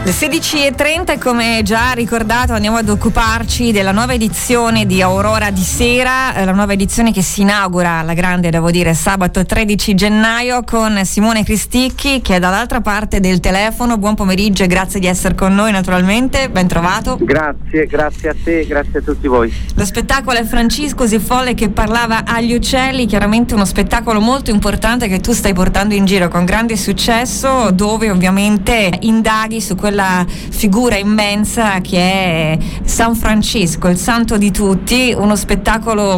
Le 16:30 e come già ricordato andiamo ad occuparci della nuova edizione di Aurora di Sera, la nuova edizione che si inaugura alla grande, devo dire, sabato 13 gennaio con Simone Cristicchi che è dall'altra parte del telefono. Buon pomeriggio e grazie di essere con noi naturalmente, ben trovato. Grazie a te, grazie a tutti voi. Lo spettacolo è Francisco Zifolle che parlava agli uccelli, chiaramente uno spettacolo molto importante che tu stai portando in giro con grande successo, dove ovviamente indaghi su quella figura immensa che è San Francisco, il santo di tutti. Uno spettacolo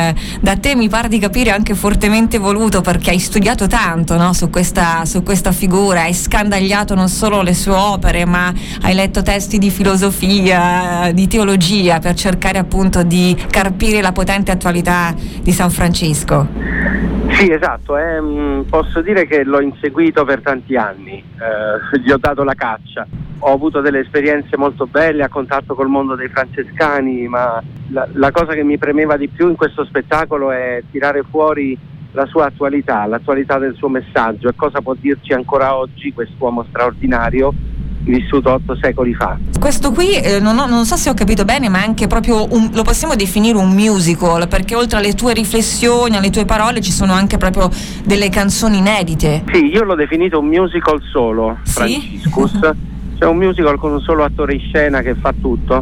da te, mi pare di capire, anche fortemente voluto, perché hai studiato tanto, no? su questa figura, hai scandagliato non solo le sue opere, ma hai letto testi di filosofia, di teologia, per cercare appunto di carpire la potente attualità di San Francisco. Sì, esatto, posso dire che l'ho inseguito per tanti anni, gli ho dato la caccia, ho avuto delle esperienze molto belle a contatto col mondo dei francescani, ma la cosa che mi premeva di più in questo spettacolo è tirare fuori la sua attualità, l'attualità del suo messaggio e cosa può dirci ancora oggi quest'uomo straordinario vissuto 8 secoli fa. Questo qui non so se ho capito bene, ma è anche proprio lo possiamo definire un musical, perché oltre alle tue riflessioni, alle tue parole, ci sono anche proprio delle canzoni inedite. Sì, io l'ho definito un musical solo, sì? Franciscus. C'è un musical con un solo attore in scena che fa tutto,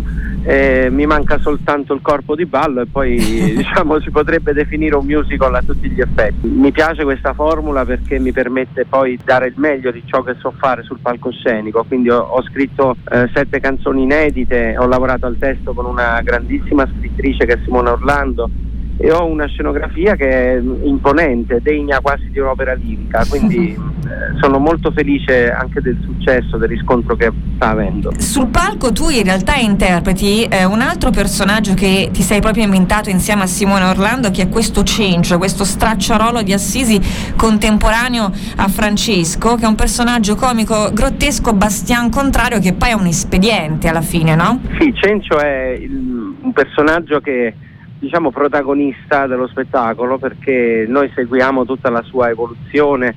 mi manca soltanto il corpo di ballo e poi diciamo si potrebbe definire un musical a tutti gli effetti. Mi piace questa formula perché mi permette poi di dare il meglio di ciò che so fare sul palcoscenico, quindi ho scritto 7 canzoni inedite, ho lavorato al testo con una grandissima scrittrice che è Simona Orlando e ho una scenografia che è imponente, degna quasi di un'opera lirica, quindi sono molto felice anche del successo, del riscontro che sta avendo. Sul palco tu in realtà interpreti un altro personaggio che ti sei proprio inventato insieme a Simone Orlando, che è questo Cencio, questo stracciarolo di Assisi contemporaneo a Francesco, che è un personaggio comico grottesco, bastian contrario, che poi è un espediente alla fine, no? Sì, Cencio è un personaggio che diciamo protagonista dello spettacolo, perché noi seguiamo tutta la sua evoluzione,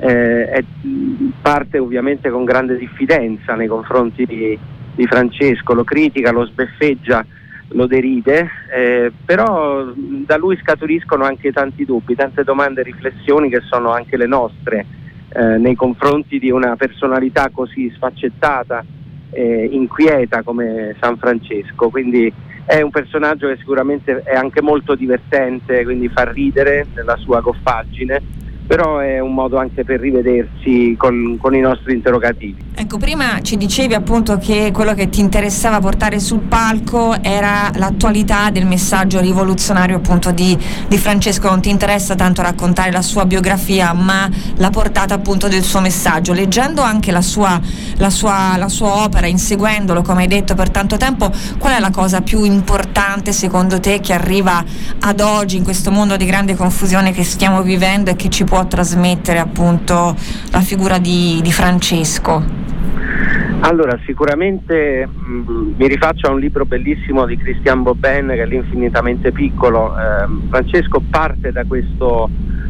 parte ovviamente con grande diffidenza nei confronti di Francesco, lo critica, lo sbeffeggia, lo deride, però da lui scaturiscono anche tanti dubbi, tante domande e riflessioni che sono anche le nostre nei confronti di una personalità così sfaccettata e inquieta come San Francesco. Quindi è un personaggio che sicuramente è anche molto divertente, quindi fa ridere nella sua goffaggine, però è un modo anche per rivedersi con i nostri interrogativi. Ecco, prima ci dicevi appunto che quello che ti interessava portare sul palco era l'attualità del messaggio rivoluzionario appunto di Francesco. Non ti interessa tanto raccontare la sua biografia, ma la portata appunto del suo messaggio. Leggendo anche la sua opera, inseguendolo come hai detto per tanto tempo, qual è la cosa più importante secondo te che arriva ad oggi in questo mondo di grande confusione che stiamo vivendo e che ci può trasmettere appunto la figura di Francesco? Allora, sicuramente mi rifaccio a un libro bellissimo di Christian Bobin che è L'infinitamente piccolo. Francesco parte da questo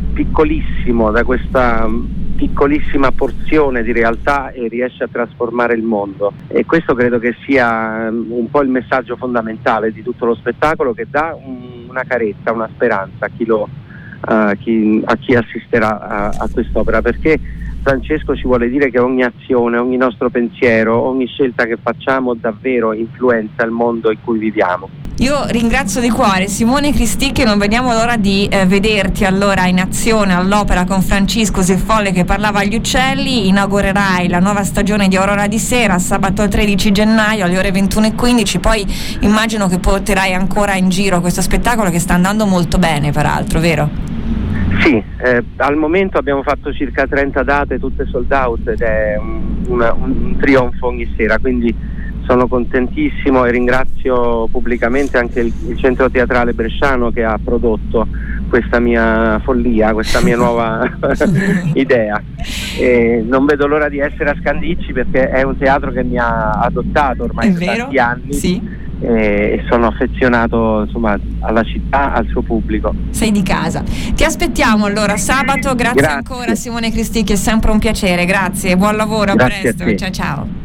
da questa piccolissima porzione di realtà e riesce a trasformare il mondo, e questo credo che sia un po' il messaggio fondamentale di tutto lo spettacolo, che dà una carezza, una speranza a chi assisterà a quest'opera, perché Francesco ci vuole dire che ogni azione, ogni nostro pensiero, ogni scelta che facciamo davvero influenza il mondo in cui viviamo. Io ringrazio di cuore Simone Cristicchi e non vediamo l'ora di vederti allora in azione all'opera con Francisco Zifolle che parlava agli uccelli. Inaugurerai la nuova stagione di Aurora di Sera sabato 13 gennaio alle ore 21:15, poi immagino che porterai ancora in giro questo spettacolo che sta andando molto bene peraltro, vero? Sì, al momento abbiamo fatto circa 30 date, tutte sold out, ed è un trionfo ogni sera, quindi sono contentissimo e ringrazio pubblicamente anche il Centro Teatrale Bresciano che ha prodotto questa mia follia, questa mia nuova idea. E non vedo l'ora di essere a Scandicci, perché è un teatro che mi ha adottato ormai da tanti anni. Sì. E sono affezionato insomma alla città, al suo pubblico. Sei di casa. Ti aspettiamo allora sabato. Grazie ancora Simone Cristicchi, è sempre un piacere. Grazie, buon lavoro, a presto. Ciao ciao.